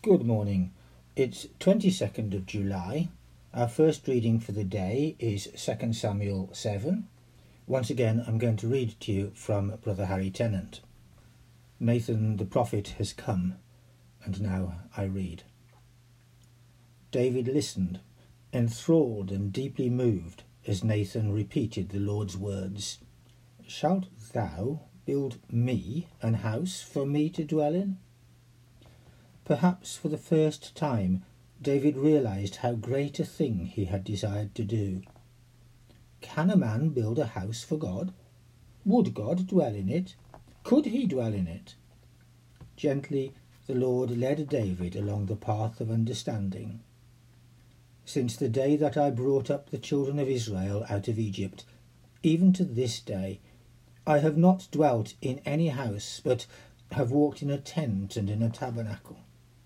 Good morning. It's 22nd of July. Our first reading for the day is 2 Samuel 7. Once again, I'm going to read to you from Brother Harry Tennant. Nathan the prophet has come, and now I read. David listened, enthralled and deeply moved, as Nathan repeated the Lord's words. Shalt thou build me an house for me to dwell in? Perhaps for the first time, David realized how great a thing he had desired to do. Can a man build a house for God? Would God dwell in it? Could he dwell in it? Gently, the Lord led David along the path of understanding. Since the day that I brought up the children of Israel out of Egypt, even to this day, I have not dwelt in any house, but have walked in a tent and in a tabernacle.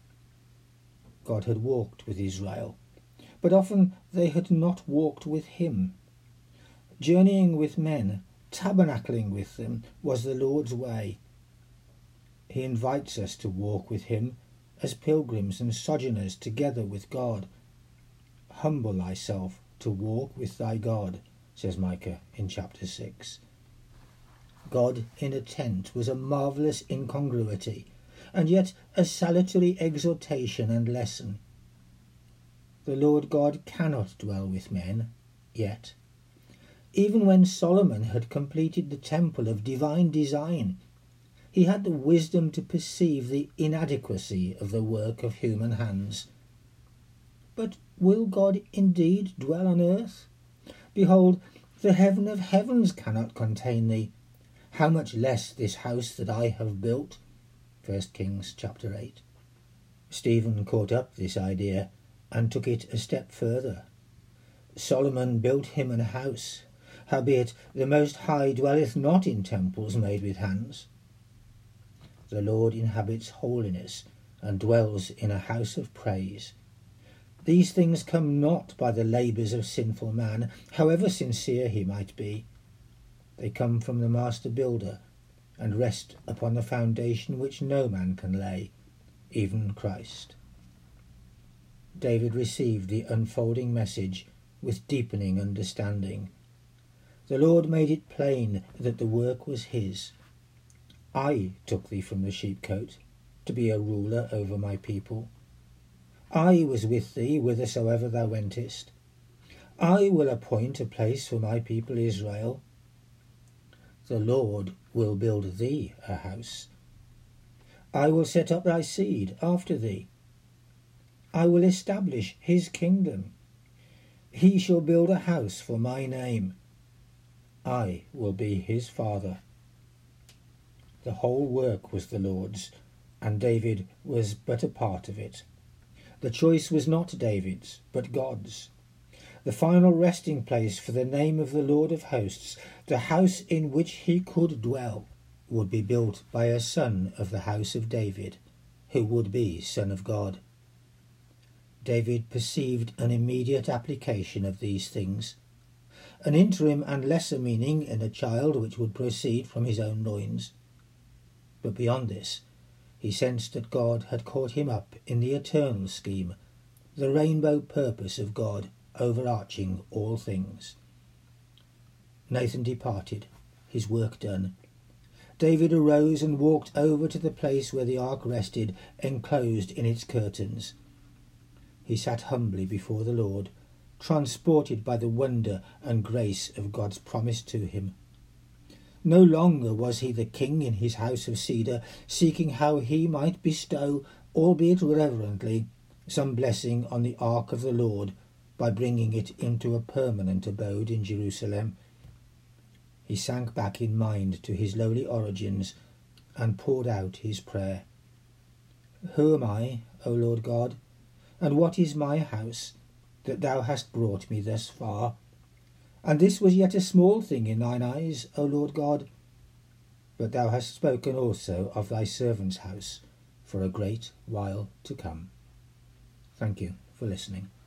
God had walked with Israel, but often they had not walked with him. Journeying with men, tabernacling with them, was the Lord's way. He invites us to walk with him as pilgrims and sojourners together with God. Humble thyself to walk with thy God, says Micah in chapter 6. God in a tent was a marvellous incongruity, and yet a salutary exhortation and lesson. The Lord God cannot dwell with men, yet. Even when Solomon had completed the temple of divine design, he had the wisdom to perceive the inadequacy of the work of human hands. But will God indeed dwell on earth? Behold, the heaven of heavens cannot contain thee. How much less this house that I have built? 1 Kings chapter 8. Stephen caught up this idea and took it a step further. Solomon built him an house, howbeit the Most High dwelleth not in temples made with hands. The Lord inhabits holiness and dwells in a house of praise. These things come not by the labours of sinful man, however sincere he might be. They come from the Master Builder, and rest upon the foundation which no man can lay, even Christ. David received the unfolding message with deepening understanding. The Lord made it plain that the work was his. I took thee from the sheepcote to be a ruler over my people. I was with thee whithersoever thou wentest. I will appoint a place for my people Israel. The Lord will build thee a house. I will set up thy seed after thee. I will establish his kingdom. He shall build a house for my name. I will be his father. The whole work was the Lord's, and David was but a part of it. The choice was not David's, but God's. The final resting place for the name of the Lord of hosts, the house in which he could dwell, would be built by a son of the house of David, who would be Son of God. David perceived an immediate application of these things, an interim and lesser meaning in a child which would proceed from his own loins. But beyond this, he sensed that God had caught him up in the eternal scheme, the rainbow purpose of God overarching all things. Nathan departed, his work done. David arose and walked over to the place where the ark rested, enclosed in its curtains. He sat humbly before the Lord, transported by the wonder and grace of God's promise to him. No longer was he the king in his house of cedar, seeking how he might bestow, albeit reverently, some blessing on the ark of the Lord by bringing it into a permanent abode in Jerusalem. He sank back in mind to his lowly origins and poured out his prayer. Who am I, O Lord God, and what is my house, that thou hast brought me thus far? And this was yet a small thing in thine eyes, O Lord God. But thou hast spoken also of thy servant's house for a great while to come. Thank you for listening.